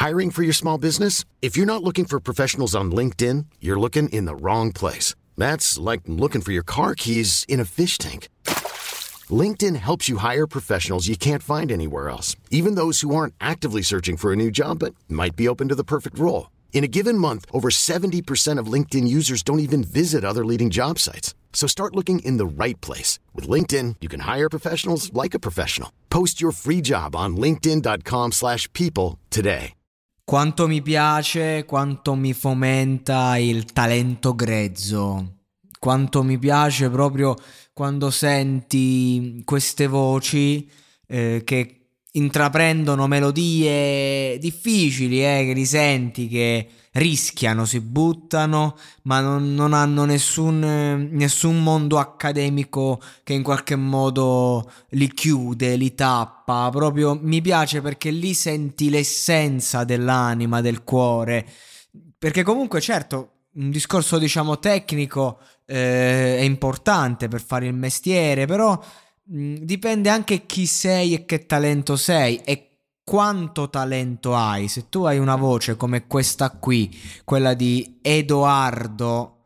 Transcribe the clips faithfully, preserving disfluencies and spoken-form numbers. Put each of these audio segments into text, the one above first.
Hiring for your small business? If you're not looking for professionals on LinkedIn, you're looking in the wrong place. That's like looking for your car keys in a fish tank. LinkedIn helps you hire professionals you can't find anywhere else, even those who aren't actively searching for a new job but might be open to the perfect role. In a given month, over seventy percent of LinkedIn users don't even visit other leading job sites. So start looking in the right place. With LinkedIn, you can hire professionals like a professional. Post your free job on linkedin.com slash people today. Quanto mi piace, quanto mi fomenta il talento grezzo. Quanto mi piace proprio quando senti queste voci eh, che intraprendono melodie difficili, eh, che li senti, che rischiano, si buttano, ma non, non hanno nessun, eh, nessun mondo accademico che in qualche modo li chiude, li tappa. Proprio mi piace perché lì senti l'essenza dell'anima, del cuore. Perché comunque, certo, un discorso diciamo tecnico eh, è importante per fare il mestiere, però mh, dipende anche chi sei e che talento sei e quanto talento hai. Se tu hai una voce come questa qui, quella di Edoardo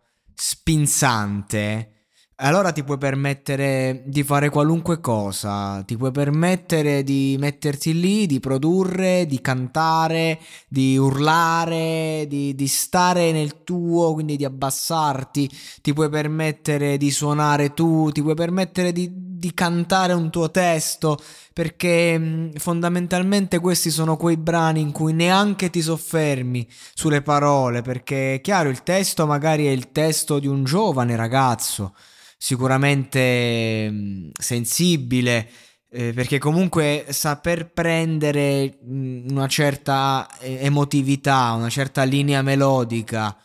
Spinzante, allora ti puoi permettere di fare qualunque cosa, ti puoi permettere di metterti lì, di produrre, di cantare, di urlare, di, di stare nel tuo, quindi di abbassarti, ti puoi permettere di suonare tu, ti puoi permettere di, di cantare un tuo testo, perché mh, fondamentalmente questi sono quei brani in cui neanche ti soffermi sulle parole, perché chiaro, il testo magari è il testo di un giovane ragazzo, sicuramente mh, sensibile, eh, perché comunque saper prendere mh, una certa eh, emotività, una certa linea melodica,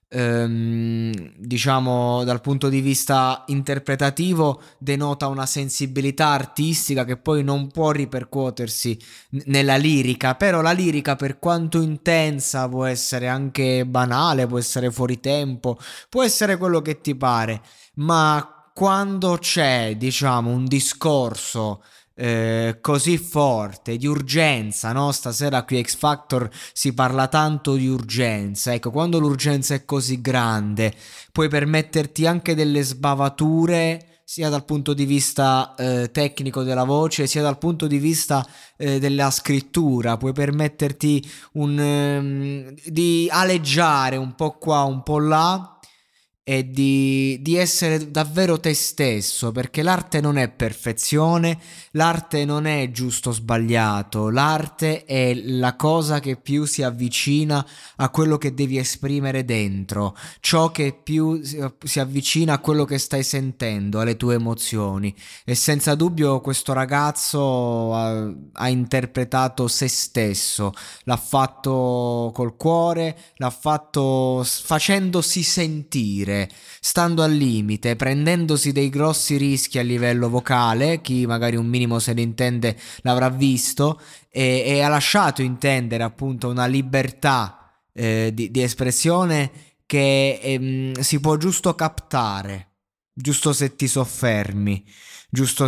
ehm, diciamo dal punto di vista interpretativo, denota una sensibilità artistica che poi non può ripercuotersi n- nella lirica. Però la lirica, per quanto intensa, può essere anche banale, può essere fuori tempo, può essere quello che ti pare, ma quando c'è, diciamo, un discorso eh, così forte di urgenza, no? Stasera qui a X Factor si parla tanto di urgenza. Ecco, quando l'urgenza è così grande, puoi permetterti anche delle sbavature, sia dal punto di vista eh, tecnico della voce, sia dal punto di vista eh, della scrittura. Puoi permetterti un, ehm, di aleggiare un po' qua, un po' là, e di, di essere davvero te stesso, perché l'arte non è perfezione, l'arte non è giusto o sbagliato, l'arte è la cosa che più si avvicina a quello che devi esprimere dentro, ciò che più si, si avvicina a quello che stai sentendo, alle tue emozioni. E senza dubbio questo ragazzo ha, ha interpretato se stesso, l'ha fatto col cuore, l'ha fatto facendosi sentire, stando al limite, prendendosi dei grossi rischi a livello vocale. Chi magari un minimo se ne intende l'avrà visto, e, e ha lasciato intendere appunto una libertà eh, di, di espressione che ehm, si può giusto captare, giusto se ti soffermi, giusto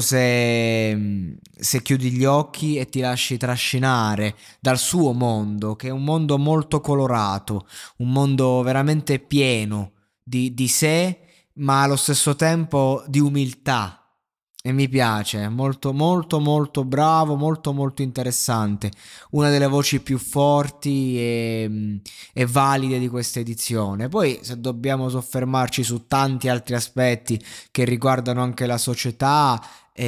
se, se chiudi gli occhi e ti lasci trascinare dal suo mondo, che è un mondo molto colorato, un mondo veramente pieno Di, di sé, ma allo stesso tempo di umiltà. E mi piace, molto molto molto bravo, molto molto interessante, una delle voci più forti e, e valide di questa edizione. Poi, se dobbiamo soffermarci su tanti altri aspetti che riguardano anche la società,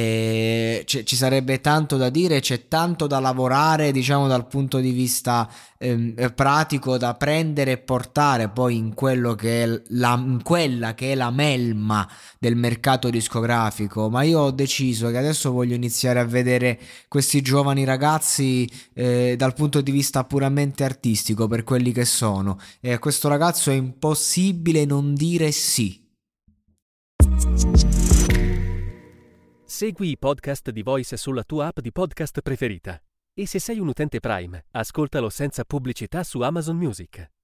eh, c- ci sarebbe tanto da dire, c'è tanto da lavorare, diciamo, dal punto di vista ehm, pratico, da prendere e portare poi in quello che è la, in quella che è la melma del mercato discografico. Ma io ho deciso che adesso voglio iniziare a vedere questi giovani ragazzi eh, dal punto di vista puramente artistico, per quelli che sono, e a questo ragazzo è impossibile non dire sì. Segui i podcast di Voice sulla tua app di podcast preferita. E se sei un utente Prime, ascoltalo senza pubblicità su Amazon Music.